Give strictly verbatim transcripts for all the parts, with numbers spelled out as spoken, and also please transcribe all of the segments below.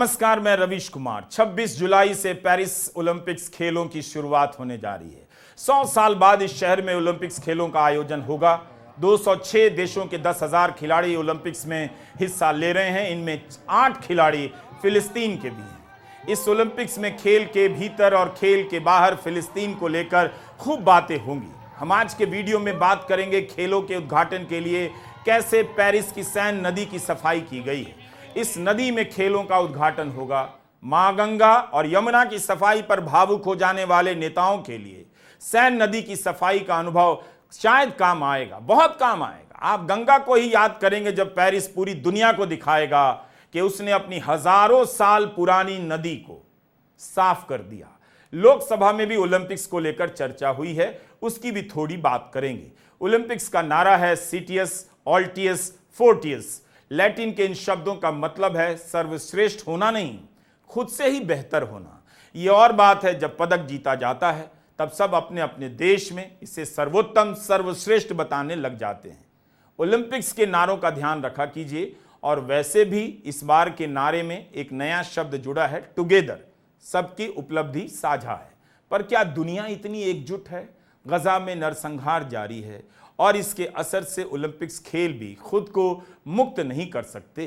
नमस्कार, मैं रवीश कुमार। छब्बीस जुलाई से पेरिस ओलंपिक्स खेलों की शुरुआत होने जा रही है। सौ साल बाद इस शहर में ओलंपिक्स खेलों का आयोजन होगा। दो सौ छह देशों के दस हजार खिलाड़ी ओलंपिक्स में हिस्सा ले रहे हैं। इनमें आठ खिलाड़ी फिलिस्तीन के भी हैं। इस ओलंपिक्स में खेल के भीतर और खेल के बाहर फिलिस्तीन को लेकर खूब बातें होंगी। हम आज के वीडियो में बात करेंगे खेलों के उद्घाटन के लिए कैसे पेरिस की सैन नदी की सफाई की गई है। इस नदी में खेलों का उद्घाटन होगा। मां गंगा और यमुना की सफाई पर भावुक हो जाने वाले नेताओं के लिए सैन नदी की सफाई का अनुभव शायद काम आएगा, बहुत काम आएगा। आप गंगा को ही याद करेंगे जब पेरिस पूरी दुनिया को दिखाएगा कि उसने अपनी हजारों साल पुरानी नदी को साफ कर दिया। लोकसभा में भी ओलंपिक्स को लेकर चर्चा हुई है, उसकी भी थोड़ी बात करेंगे। ओलंपिक्स का नारा है सिटियस ऑल्टियस फोर्टियस। लैटिन के इन शब्दों का मतलब है सर्वश्रेष्ठ होना नहीं, खुद से ही बेहतर होना। यह और बात है जब पदक जीता जाता है तब सब अपने अपने देश में इसे सर्वोत्तम सर्वश्रेष्ठ बताने लग जाते हैं। ओलंपिक्स के नारों का ध्यान रखा कीजिए। और वैसे भी इस बार के नारे में एक नया शब्द जुड़ा है, टुगेदर। सबकी उपलब्धि साझा है। पर क्या दुनिया इतनी एकजुट है? गजा में नरसंहार जारी है और इसके असर से ओलंपिक्स खेल भी खुद को मुक्त नहीं कर सकते।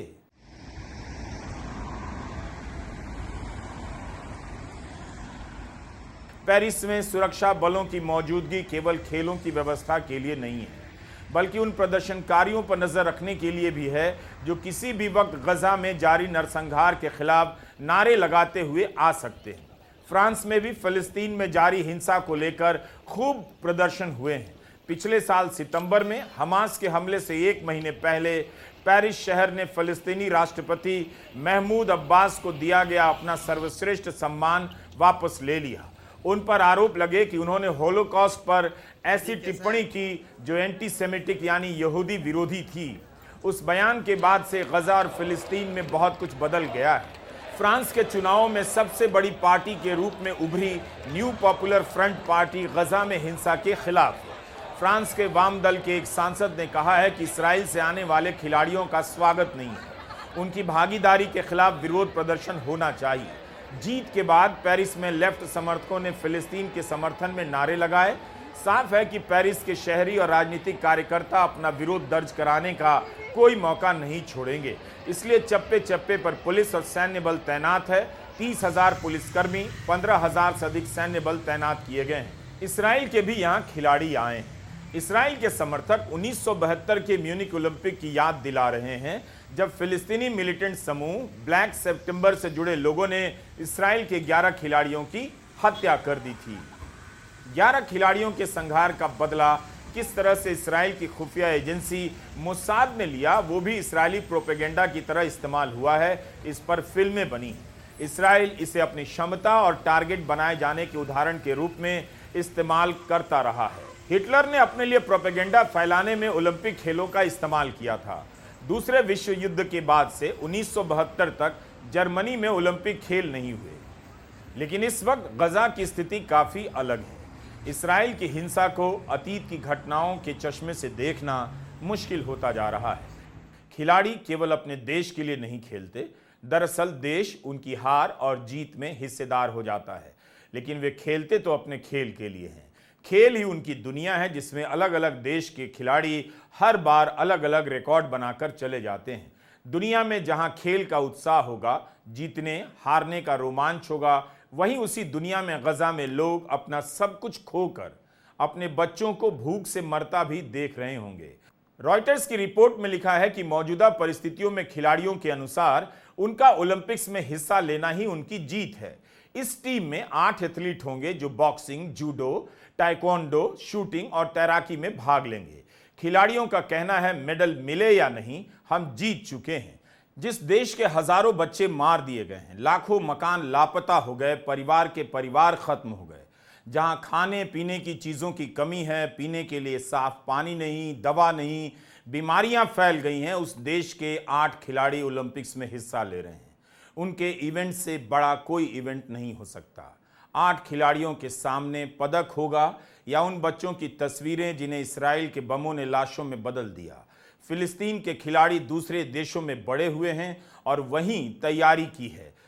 पेरिस में सुरक्षा बलों की मौजूदगी केवल खेलों की व्यवस्था के लिए नहीं है, बल्कि उन प्रदर्शनकारियों पर नजर रखने के लिए भी है जो किसी भी वक्त गजा में जारी नरसंहार के खिलाफ नारे लगाते हुए आ सकते हैं। फ्रांस में भी फिलिस्तीन में जारी हिंसा को लेकर खूब प्रदर्शन हुए हैं। पिछले साल सितंबर में हमास के हमले से एक महीने पहले पेरिस शहर ने फिलिस्तीनी राष्ट्रपति महमूद अब्बास को दिया गया अपना सर्वश्रेष्ठ सम्मान वापस ले लिया। उन पर आरोप लगे कि उन्होंने होलोकॉस्ट पर ऐसी टिप्पणी की जो एंटीसेमिटिक यानी यहूदी विरोधी थी। उस बयान के बाद से गजा और फिलिस्तीन में बहुत कुछ बदल गया है। फ्रांस के चुनावों में सबसे बड़ी पार्टी के रूप में उभरी new popular front party Gaza में हिंसा के खिलाफ है। फ्रांस के वाम दल के एक सांसद ने कहा है कि इस्राएल से आने वाले खिलाड़ियों का स्वागत नहीं है, उनकी भागीदारी के खिलाफ विरोध प्रदर्शन होना चाहिए। जीत के बाद पेरिस में लेफ्ट समर्थकों ने फिलिस्तीन के समर्थन में नारे लगाए। साफ है कि पेरिस के शहरी और राजनीतिक कार्यकर्ता अपना विरोध दर्ज कराने का कोई मौका नहीं छोड़ेंगे। इसलिए चप्पे चप्पे पर पुलिस और सैन्य बल तैनात है। तीस हजार पुलिसकर्मी, पंद्रह हजार से अधिक सैन्य बल तैनात किए गए हैं। इसराइल के भी यहाँ खिलाड़ी आए हैं। इसराइल के समर्थक उन्नीस सौ बहत्तर के म्यूनिक ओलंपिक की याद दिला रहे हैं, जब फिलिस्तीनी मिलिटेंट समूह ब्लैक सितंबर से जुड़े लोगों ने इसराइल के ग्यारह खिलाड़ियों की हत्या कर दी थी। ग्यारह खिलाड़ियों के संहार का बदला किस तरह से इसराइल की खुफिया एजेंसी मोसाद ने लिया, वो भी इसराइली प्रोपेगेंडा की तरह इस्तेमाल हुआ है। इस पर फिल्में बनी। इसराइल इसे अपनी क्षमता और टारगेट बनाए जाने के उदाहरण के रूप में इस्तेमाल करता रहा है। हिटलर ने अपने लिए प्रोपेगेंडा फैलाने में ओलंपिक खेलों का इस्तेमाल किया था। दूसरे विश्व युद्ध के बाद से उन्नीस सौ बहत्तर तक जर्मनी में ओलंपिक खेल नहीं हुए। लेकिन इस वक्त गजा की स्थिति काफी अलग है। इसराइल की हिंसा को अतीत की घटनाओं के चश्मे से देखना मुश्किल होता जा रहा है। खिलाड़ी केवल अपने देश के लिए नहीं खेलते, दरअसल देश उनकी हार और जीत में हिस्सेदार हो जाता है। लेकिन वे खेलते तो अपने खेल के लिए हैं। खेल ही उनकी दुनिया है जिसमें अलग अलग देश के खिलाड़ी हर बार अलग अलग रिकॉर्ड बनाकर चले जाते हैं। दुनिया में जहां खेल का उत्साह होगा, जीतने हारने का रोमांच होगा, वहीं उसी दुनिया में गजा में लोग अपना सब कुछ खोकर अपने बच्चों को भूख से मरता भी देख रहे होंगे। रॉयटर्स की रिपोर्ट में लिखा है कि मौजूदा परिस्थितियों में खिलाड़ियों के अनुसार उनका ओलंपिक्स में हिस्सा लेना ही उनकी जीत है। इस टीम में आठ एथलीट होंगे जो बॉक्सिंग, जूडो, ताइक्वांडो, शूटिंग और तैराकी में भाग लेंगे। खिलाड़ियों का कहना है मेडल मिले या नहीं, हम जीत चुके हैं। जिस देश के हजारों बच्चे मार दिए गए हैं, लाखों मकान लापता हो गए, परिवार के परिवार खत्म हो गए, जहां खाने पीने की चीजों की कमी है, पीने के लिए साफ पानी नहीं, दवा नहीं, बीमारियां फैल गई हैं, उस देश के आठ खिलाड़ी ओलंपिक्स में हिस्सा ले रहे हैं। उनके इवेंट से बड़ा कोई इवेंट नहीं हो सकता। आठ खिलाड़ियों के सामने पदक होगा या उन बच्चों की तस्वीरें जिन्हें इसराइल के बमों ने लाशों में बदल दिया। फिलिस्तीन के खिलाड़ी दूसरे देशों में बड़े हुए हैं और वहीं तैयारी की है।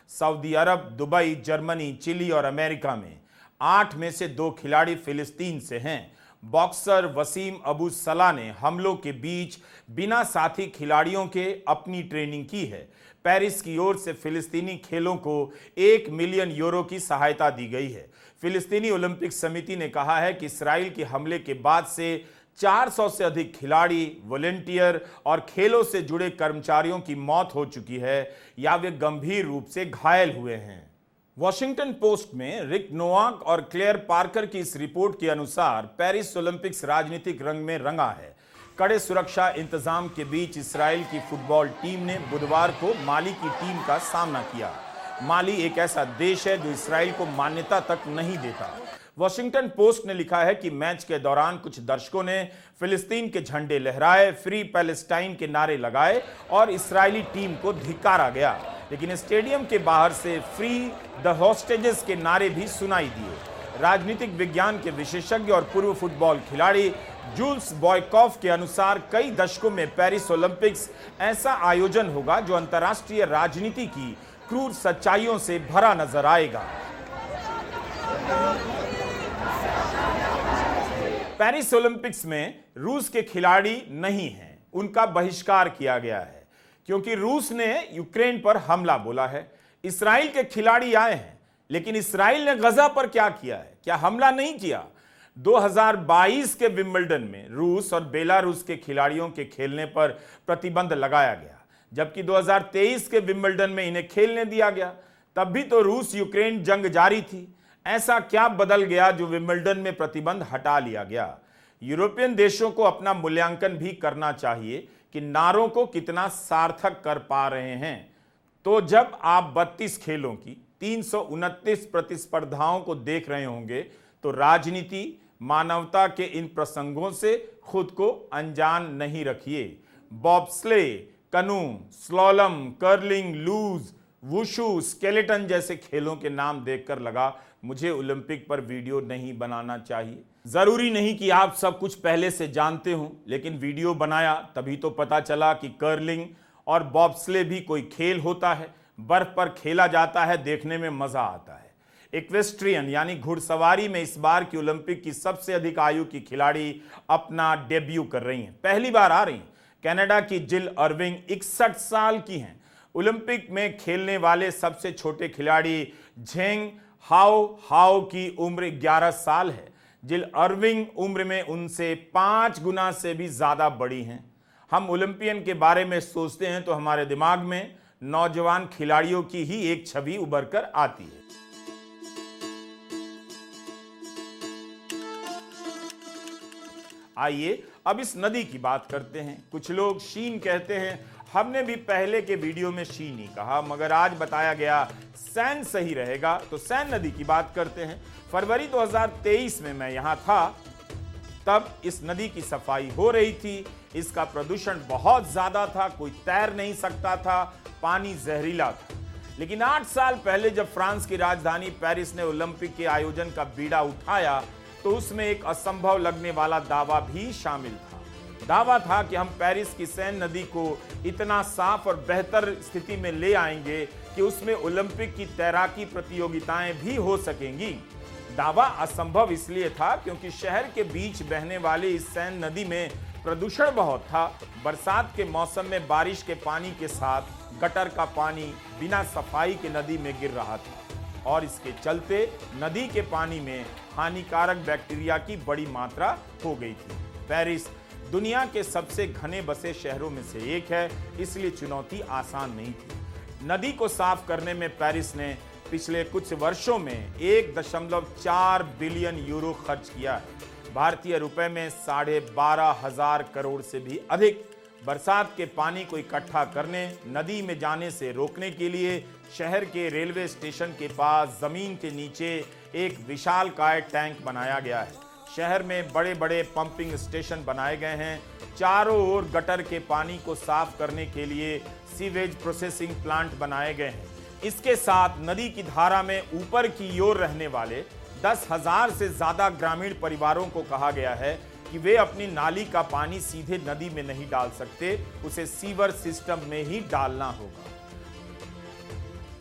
सऊदी अरब, दुबई, जर्मनी, चिली और अमेरिका में आठ में से दो खिलाड़ी फिलिस्तीन से हैं। बॉक्सर वसीम अबू सलाह ने हमलों के बीच बिना साथी खिलाड़ियों के अपनी ट्रेनिंग की है। पेरिस की ओर से फिलिस्तीनी खेलों को एक मिलियन यूरो की सहायता दी गई है। फिलिस्तीनी ओलंपिक समिति ने कहा है कि इस्राएल के हमले के बाद से चार सौ से अधिक खिलाड़ी, वॉलंटियर और खेलों से जुड़े कर्मचारियों की मौत हो चुकी है या वे गंभीर रूप से घायल हुए हैं। वॉशिंगटन पोस्ट में रिक नोवाक और क्लेयर पार्कर की इस रिपोर्ट के अनुसार पेरिस ओलंपिक्स राजनीतिक रंग में रंगा है। कड़े सुरक्षा इंतजाम के बीच इस्राएल की फुटबॉल टीम ने बुधवार को माली की टीम का सामना किया। माली एक ऐसा देश है जो इस्राएल को मान्यता तक नहीं देता। वॉशिंगटन पोस्ट ने लिखा है कि मैच के दौरान कुछ दर्शकों ने फिलिस्तीन के झंडे लहराए, फ्री पैलेस्टाइन के नारे लगाए और इस्राएली टीम को धिक्कारा गया, लेकिन स्टेडियम के बाहर से फ्री द हॉस्टेजेस के नारे भी सुनाई दिए। राजनीतिक विज्ञान के विशेषज्ञ और पूर्व फुटबॉल खिलाड़ी जूल्स बॉयकॉफ के अनुसार कई दशकों में पेरिस ओलंपिक्स ऐसा आयोजन होगा जो अंतर्राष्ट्रीय राजनीति की क्रूर सच्चाइयों से भरा नजर आएगा। पेरिस ओलंपिक्स में रूस के खिलाड़ी नहीं हैं, उनका बहिष्कार किया गया है क्योंकि रूस ने यूक्रेन पर हमला बोला है। इस्राएल के खिलाड़ी आए हैं, लेकिन इस्राएल ने गजा पर क्या किया है? क्या हमला नहीं किया? दो हज़ार बाईस के विंबलडन में रूस और बेलारूस के खिलाड़ियों के खेलने पर प्रतिबंध लगाया गया, जबकि दो हज़ार तेईस के विंबलडन में इन्हें खेलने दिया गया। तब भी तो रूस यूक्रेन जंग जारी थी। ऐसा क्या बदल गया जो विंबलडन में प्रतिबंध हटा लिया गया? यूरोपियन देशों को अपना मूल्यांकन भी करना चाहिए कि नारों को कितना सार्थक कर पा रहे हैं। तो जब आप बत्तीस खेलों की तीन सौ उनतीस प्रतिस्पर्धाओं को देख रहे होंगे तो राजनीति, मानवता के इन प्रसंगों से खुद को अनजान नहीं रखिए। Bobsleigh, canoe, slalom, curling, luge, wushu, skeleton जैसे खेलों के नाम देखकर लगा मुझे ओलंपिक पर वीडियो नहीं बनाना चाहिए। जरूरी नहीं कि आप सब कुछ पहले से जानते हो, लेकिन वीडियो बनाया तभी तो पता चला कि कर्लिंग और बॉब्स्ले भी कोई खेल होता है, बर्फ पर खेला जाता है, देखने में मजा आता है। इक्वेस्ट्रियन यानी घुड़सवारी में इस बार की ओलंपिक की सबसे अधिक आयु की खिलाड़ी अपना डेब्यू कर रही हैं, पहली बार आ रही हैं। कनाडा की जिल अर्विंग इकसठ साल की हैं। ओलंपिक में खेलने वाले सबसे छोटे खिलाड़ी झेंग हाओ हाओ की उम्र ग्यारह साल है। जिल अर्विंग उम्र में उनसे पांच गुना से भी ज्यादा बड़ी हैं। हम ओलंपियन के बारे में सोचते हैं तो हमारे दिमाग में नौजवान खिलाड़ियों की ही एक छवि उभर कर आती है। आइए अब इस नदी की बात करते हैं। कुछ लोग शीन कहते हैं, हमने भी पहले के वीडियो में शीन ही कहा, मगर आज बताया गया सैन सही रहेगा, तो सैन नदी की बात करते हैं। फरवरी दो हज़ार तेईस में मैं यहां था, तब इस नदी की सफाई हो रही थी। इसका प्रदूषण बहुत ज्यादा था, कोई तैर नहीं सकता था, पानी जहरीला था। लेकिन आठ साल पहले जब फ्रांस की राजधानी पेरिस ने ओलंपिक के आयोजन का बीड़ा उठाया तो उसमें एक असंभव लगने वाला दावा भी शामिल था। दावा था कि हम पेरिस की सैन नदी को इतना साफ और बेहतर स्थिति में ले आएंगे कि उसमें ओलंपिक की तैराकी प्रतियोगिताएं भी हो सकेंगी। दावा असंभव इसलिए था क्योंकि शहर के बीच बहने वाली इस सैन नदी में प्रदूषण बहुत था। बरसात के मौसम में बारिश के पानी के साथ गटर का पानी बिना सफाई के नदी में गिर रहा था और इसके चलते नदी के पानी में हानिकारक बैक्टीरिया की बड़ी मात्रा हो गई थी। पेरिस दुनिया के सबसे घने बसे शहरों में से एक है, इसलिए चुनौती आसान नहीं थी। नदी को साफ करने में पेरिस ने पिछले कुछ वर्षों में एक दशमलव चार बिलियन यूरो खर्च किया है, भारतीय रुपए में साढ़े बारह हजार करोड़ से भी अधिक। बरसात के पानी को इकट्ठा करने, नदी में जाने से रोकने के लिए शहर के रेलवे स्टेशन के पास जमीन के नीचे एक विशालकाय टैंक बनाया गया है। शहर में बड़े बड़े पंपिंग स्टेशन बनाए गए हैं। चारों ओर गटर के पानी को साफ करने के लिए सीवेज प्रोसेसिंग प्लांट बनाए गए हैं। इसके साथ नदी की धारा में ऊपर की ओर रहने वाले दस हजार से ज्यादा ग्रामीण परिवारों को कहा गया है कि वे अपनी नाली का पानी सीधे नदी में नहीं डाल सकते, उसे सीवर सिस्टम में ही डालना होगा।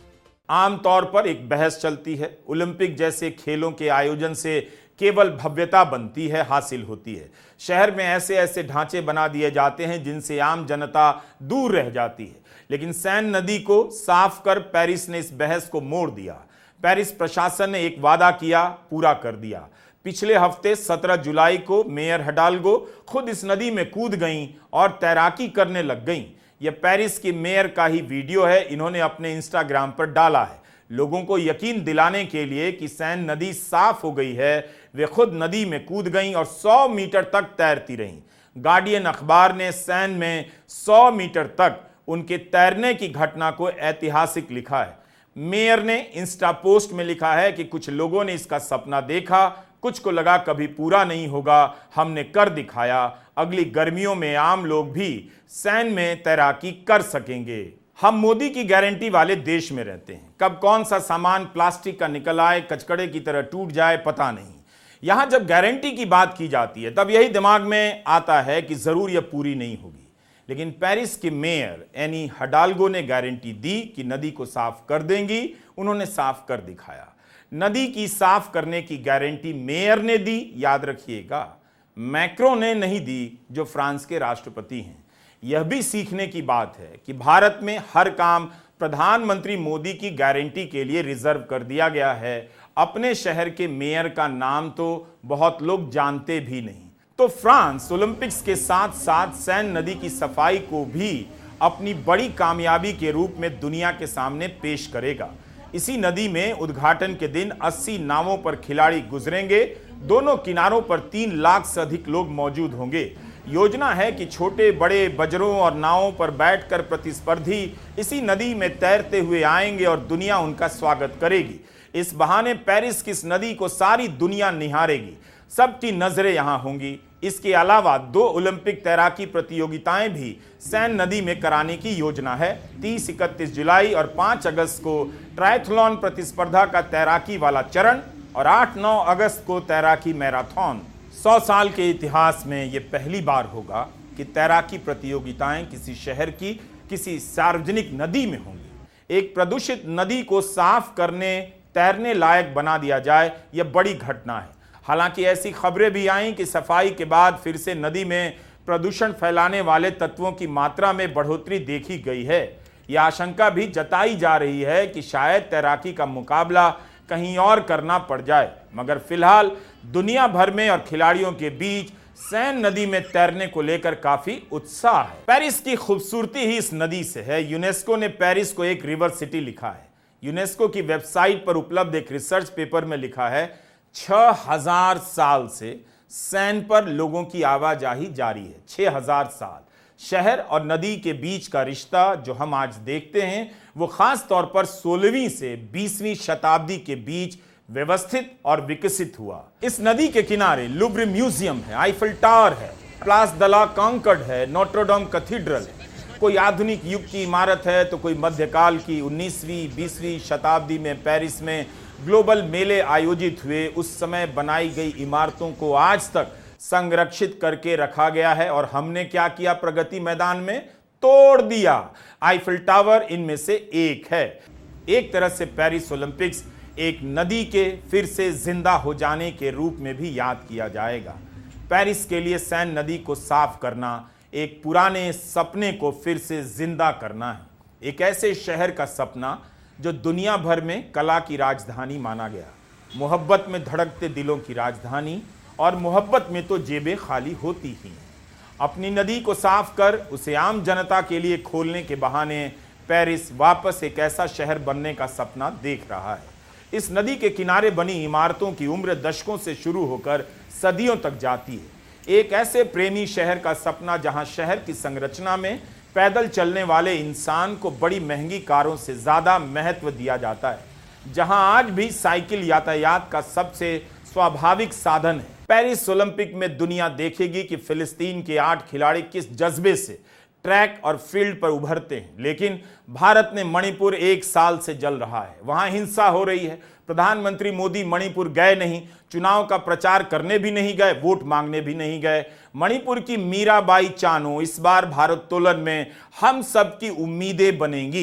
आमतौर पर एक बहस चलती है, ओलंपिक जैसे खेलों के आयोजन से केवल भव्यता बनती है, हासिल होती है। शहर में ऐसे ऐसे ढांचे बना दिए जाते हैं जिनसे आम जनता दूर रह जाती है। लेकिन सैन नदी को साफ कर पेरिस ने इस बहस को मोड़ दिया। पेरिस प्रशासन ने एक वादा किया, पूरा कर दिया। पिछले हफ्ते सत्रह जुलाई को मेयर हिडाल्गो खुद इस नदी में कूद गईं और तैराकी करने लग गईं। यह पेरिस की मेयर का ही वीडियो है, इन्होंने अपने इंस्टाग्राम पर डाला है। लोगों को यकीन दिलाने के लिए कि सैन नदी साफ हो गई है, वे खुद नदी में कूद गईं और सौ मीटर तक तैरती रहीं। गार्डियन अखबार ने सैन में सौ मीटर तक उनके तैरने की घटना को ऐतिहासिक लिखा है। मेयर ने इंस्टा पोस्ट में लिखा है कि कुछ लोगों ने इसका सपना देखा, कुछ को लगा कभी पूरा नहीं होगा, हमने कर दिखाया। अगली गर्मियों में आम लोग भी सैन में तैराकी कर सकेंगे। हम मोदी की गारंटी वाले देश में रहते हैं, कब कौन सा सामान प्लास्टिक का निकल आए, कचकड़े की तरह टूट जाए, पता नहीं। यहां जब गारंटी की बात की जाती है तब यही दिमाग में आता है कि जरूर यह पूरी नहीं होगी। लेकिन पेरिस के मेयर एनी हिडाल्गो ने गारंटी दी कि नदी को साफ कर देंगी। उन्होंने साफ कर दिखाया। नदी की साफ करने की गारंटी मेयर ने दी, याद रखिएगा, मैक्रो ने नहीं दी, जो फ्रांस के राष्ट्रपति हैं। यह भी सीखने की बात है कि भारत में हर काम प्रधानमंत्री मोदी की गारंटी के लिए रिजर्व कर दिया गया है। अपने शहर के मेयर का नाम तो बहुत लोग जानते भी नहीं। तो फ्रांस ओलंपिक्स के साथ साथ सैन नदी की सफाई को भी अपनी बड़ी कामयाबी के रूप में दुनिया के सामने पेश करेगा। इसी नदी में उद्घाटन के दिन अस्सी नावों पर खिलाड़ी गुजरेंगे। दोनों किनारों पर तीन लाख से अधिक लोग मौजूद होंगे। योजना है कि छोटे बड़े बजरों और नावों पर बैठकर प्रतिस्पर्धी इसी नदी में तैरते हुए आएंगे और दुनिया उनका स्वागत करेगी। इस बहाने पेरिस की इस नदी को सारी दुनिया निहारेगी, सबकी नजरें यहां होंगी। इसके अलावा दो ओलंपिक तैराकी प्रतियोगिताएं भी सैन नदी में कराने की योजना है। तीस इकतीस जुलाई और पाँच अगस्त को ट्रायथलॉन प्रतिस्पर्धा का तैराकी वाला चरण और आठ नौ अगस्त को तैराकी मैराथन। सौ साल के इतिहास में यह पहली बार होगा कि तैराकी प्रतियोगिताएं किसी शहर की किसी सार्वजनिक नदी में होंगी। एक प्रदूषित नदी को साफ करने, तैरने लायक बना दिया जाए, यह बड़ी घटना है। हालांकि ऐसी खबरें भी आईं कि सफाई के बाद फिर से नदी में प्रदूषण फैलाने वाले तत्वों की मात्रा में बढ़ोतरी देखी गई है। यह आशंका भी जताई जा रही है कि शायद तैराकी का मुकाबला कहीं और करना पड़ जाए। मगर फिलहाल दुनिया भर में और खिलाड़ियों के बीच सैन नदी में तैरने को लेकर काफी उत्साह है। पेरिस की खूबसूरती ही इस नदी से है। यूनेस्को ने पेरिस को एक रिवर सिटी लिखा है। यूनेस्को की वेबसाइट पर उपलब्ध एक रिसर्च पेपर में लिखा है, छह हजार साल से सैन पर लोगों की आवाजाही जारी है। छह हजार साल। शहर और नदी के बीच का रिश्ता जो हम आज देखते हैं वो खास तौर पर सोलहवीं से बीसवीं शताब्दी के बीच व्यवस्थित और विकसित हुआ। इस नदी के किनारे लुव्र म्यूजियम है, आईफल टावर है, प्लास द ला कॉन्कॉर्ड है, नोट्रोडम कैथेड्रल है। कोई आधुनिक युग की इमारत है तो कोई मध्यकाल की। उन्नीसवीं बीसवीं शताब्दी में पेरिस में ग्लोबल मेले आयोजित हुए, उस समय बनाई गई इमारतों को आज तक संरक्षित करके रखा गया है। और हमने क्या किया प्रगति मैदान में? तोड़ दिया। आईफल टावर इनमें से एक है। एक तरह से पेरिस ओलंपिक्स एक नदी के फिर से जिंदा हो जाने के रूप में भी याद किया जाएगा। पेरिस के लिए सैन नदी को साफ करना एक पुराने सपने को फिर से जिंदा करना है। एक ऐसे शहर का सपना जो दुनिया भर में कला की राजधानी माना गया, मोहब्बत में धड़कते दिलों की राजधानी। और मोहब्बत में तो जेबें खाली होती ही हैं। अपनी नदी को साफ कर उसे आम जनता के लिए खोलने के बहाने पेरिस वापस एक ऐसा शहर बनने का सपना देख रहा है। इस नदी के किनारे बनी इमारतों की उम्र दशकों से शुरू होकर सदियों तक जाती है। एक ऐसे प्रेमी शहर का सपना जहां शहर की संरचना में पैदल चलने वाले इंसान को बड़ी महंगी कारों से ज्यादा महत्व दिया जाता है, जहां आज भी साइकिल यातायात का सबसे स्वाभाविक साधन है। पेरिस ओलंपिक में दुनिया देखेगी कि फिलिस्तीन के आठ खिलाड़ी किस जज्बे से ट्रैक और फील्ड पर उभरते हैं। लेकिन भारत में मणिपुर एक साल से जल रहा है, वहां हिंसा हो रही है। प्रधानमंत्री मोदी मणिपुर गए नहीं, चुनाव का प्रचार करने भी नहीं गए, वोट मांगने भी नहीं गए। मणिपुर की मीराबाई चानो इस बार भारोत्तोलन में हम सब की उम्मीदें बनेंगी।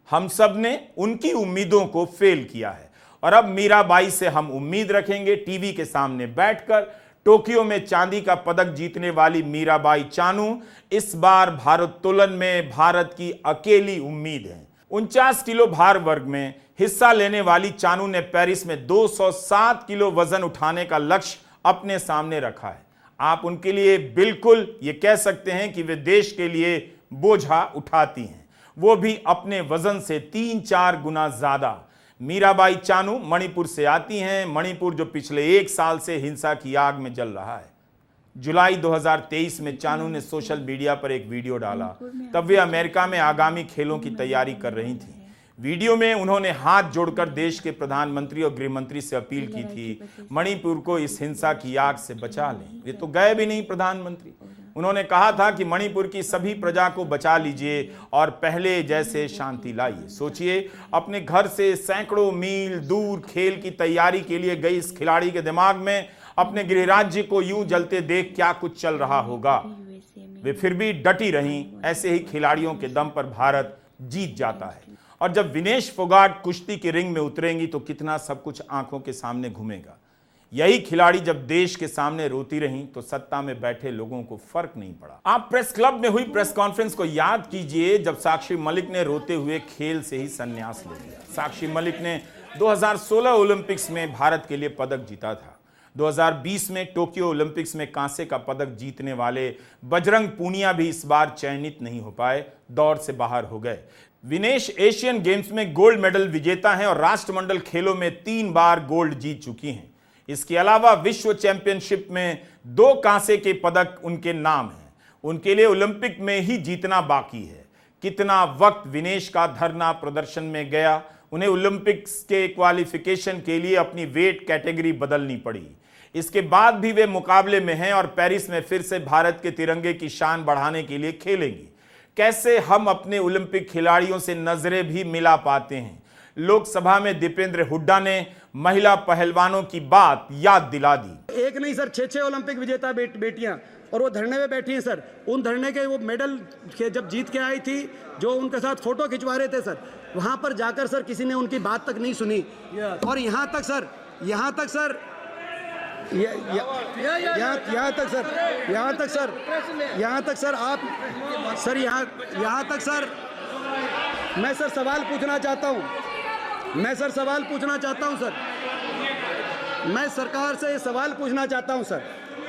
हम सब ने उनकी उम्मीदों को फेल किया है और अब मीराबाई से हम उम्मीद रखेंगे टीवी के सामने बैठकर। टोक्यो में चांदी का पदक जीतने वाली मीराबाई चानू इस बार भारोत्तोलन में भारत की अकेली उम्मीद है। उनचास किलो भार वर्ग में हिस्सा लेने वाली चानू ने पेरिस में दो सौ सात किलो वजन उठाने का लक्ष्य अपने सामने रखा है। आप उनके लिए बिल्कुल ये कह सकते हैं कि वे देश के लिए बोझा उठाती हैं, वो भी अपने वजन से तीन चार गुना ज्यादा। मीराबाई चानू मणिपुर से आती हैं, मणिपुर जो पिछले एक साल से हिंसा की आग में जल रहा है। जुलाई दो हज़ार तेईस में चानू ने सोशल मीडिया पर एक वीडियो डाला, तब वे अमेरिका में आगामी खेलों की तैयारी कर रही थी। वीडियो में उन्होंने हाथ जोड़कर देश के प्रधानमंत्री और गृह मंत्री से अपील की थी मणिपुर को इस हिंसा की आग से बचा लें। वे तो गए भी नहीं प्रधानमंत्री। उन्होंने कहा था कि मणिपुर की सभी प्रजा को बचा लीजिए और पहले जैसे शांति लाइए। सोचिए, अपने घर से सैकड़ों मील दूर खेल की तैयारी के लिए गई इस खिलाड़ी के दिमाग में अपने गृह राज्य को यूं जलते देख क्या कुछ चल रहा होगा। वे फिर भी डटी रहीं। ऐसे ही खिलाड़ियों के दम पर भारत जीत जाता है। और जब विनेश फोगाट कुश्ती के रिंग में उतरेंगी तो कितना सब कुछ आंखों के सामने घूमेगा। यही खिलाड़ी जब देश के सामने रोती रहीं तो सत्ता में बैठे लोगों को फर्क नहीं पड़ा। आप प्रेस क्लब में हुई प्रेस कॉन्फ्रेंस को याद कीजिए जब साक्षी मलिक ने रोते हुए खेल से ही संन्यास ले लिया। साक्षी मलिक ने दो हज़ार सोलह ओलंपिक्स में भारत के लिए पदक जीता था। दो हज़ार बीस में टोक्यो ओलंपिक्स में कांसे का पदक जीतने वाले बजरंग पूनिया भी इस बार चयनित नहीं हो पाए, दौड़ से बाहर हो गए। विनेश एशियन गेम्स में गोल्ड मेडल विजेता हैं और राष्ट्रमंडल खेलों में तीन बार गोल्ड जीत चुकी हैं। इसके अलावा विश्व चैंपियनशिप में दो कांसे के पदक उनके नाम हैं। उनके लिए ओलंपिक में ही जीतना बाकी है। कितना वक्त विनेश का धरना प्रदर्शन में गया। उन्हें ओलंपिक्स के क्वालिफिकेशन के लिए अपनी वेट कैटेगरी बदलनी पड़ी। इसके बाद भी वे मुकाबले में हैं और पेरिस में फिर से भारत के तिरंगे की शान बढ़ाने के लिए खेलेंगी। कैसे हम अपने ओलंपिक खिलाड़ियों से नजरें भी मिला पाते हैं। लोकसभा में दीपेंद्र हुड्डा ने महिला पहलवानों की बात याद दिला दी। एक नहीं सर, छह छह ओलंपिक विजेता बेट, बेटियां और वो धरने में बैठी हैं सर। उन धरने के वो मेडल के जब जीत के आई थी, जो उनके साथ फोटो खिंचवा रहे थे सर, वहां पर जाकर सर किसी ने उनकी बात तक नहीं सुनी। और यहाँ तक सर, यहाँ तक सर यहाँ यहाँ तक सर यहाँ तक सर यहाँ तक सर आप सर यहाँ यहाँ तक सर मैं सर सवाल पूछना चाहता हूँ मैं सर सवाल पूछना चाहता हूँ सर मैं सरकार से ये सवाल पूछना चाहता हूँ सर।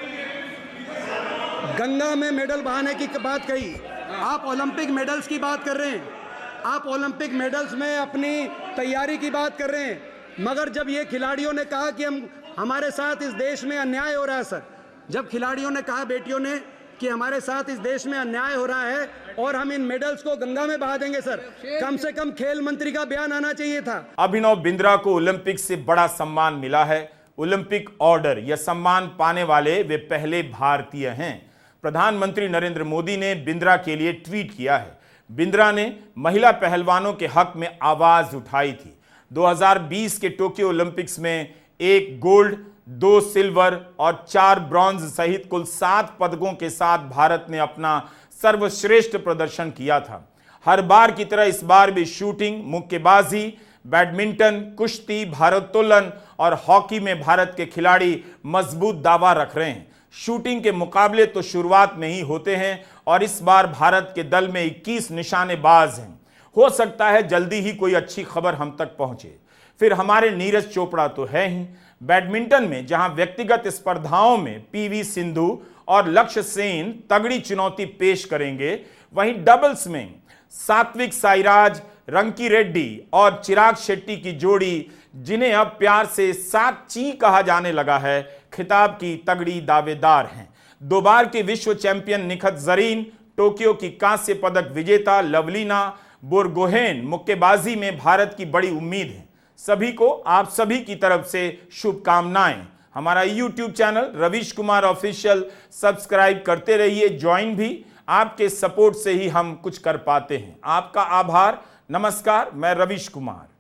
गंगा में मेडल बहाने की बात कही, आप ओलंपिक मेडल्स की बात कर रहे हैं, आप ओलंपिक मेडल्स में अपनी तैयारी की बात कर रहे हैं, मगर जब ये खिलाड़ियों ने कहा कि हम हमारे साथ इस देश में अन्याय हो रहा है सर, जब खिलाड़ियों ने कहा, बेटियों ने, कि हमारे साथ इस देश में अन्याय हो रहा है और हम इन मेडल्स को गंगा में बहा देंगे सर, कम से कम खेल मंत्री का बयान आना चाहिए था। अभिनव बिंद्रा को ओलंपिक से बड़ा सम्मान मिला है, ओलंपिक ऑर्डर। यह सम्मान पाने वाले वे पहले भारतीय हैं। प्रधानमंत्री नरेंद्र मोदी ने बिंद्रा के लिए ट्वीट किया है। बिंद्रा ने महिला पहलवानों के हक में आवाज उठाई थी। दो हज़ार बीस के टोक्यो ओलंपिक्स में एक गोल्ड, दो सिल्वर और चार ब्रॉन्ज सहित कुल सात पदकों के साथ भारत ने अपना सर्वश्रेष्ठ प्रदर्शन किया था। हर बार की तरह इस बार भी शूटिंग, मुक्केबाजी, बैडमिंटन, कुश्ती, भारोत्तोलन और हॉकी में भारत के खिलाड़ी मजबूत दावा रख रहे हैं। शूटिंग के मुकाबले तो शुरुआत में ही होते हैं और इस बार भारत के दल में इक्कीस निशानेबाज हैं। हो सकता है जल्दी ही कोई अच्छी खबर हम तक पहुंचे। फिर हमारे नीरज चोपड़ा तो है ही। बैडमिंटन में जहां व्यक्तिगत स्पर्धाओं में पीवी सिंधु और लक्ष्य सेन तगड़ी चुनौती पेश करेंगे, वहीं डबल्स में सात्विक साईराज, रंकी रेड्डी और चिराग शेट्टी की जोड़ी, जिन्हें अब प्यार से सात ची कहा जाने लगा है, खिताब की तगड़ी दावेदार हैं। दो बार के विश्व चैंपियन निखत जरीन, टोक्यो की कांस्य पदक विजेता लवलीना बोरगोहेन मुक्केबाजी में भारत की बड़ी उम्मीद है। सभी को आप सभी की तरफ से शुभकामनाएं। हमारा YouTube channel Ravish Kumar official subscribe करते रहिए, ज्वाइन भी। आपके सपोर्ट से ही हम कुछ कर पाते हैं। आपका आभार। नमस्कार, मैं रवीश कुमार।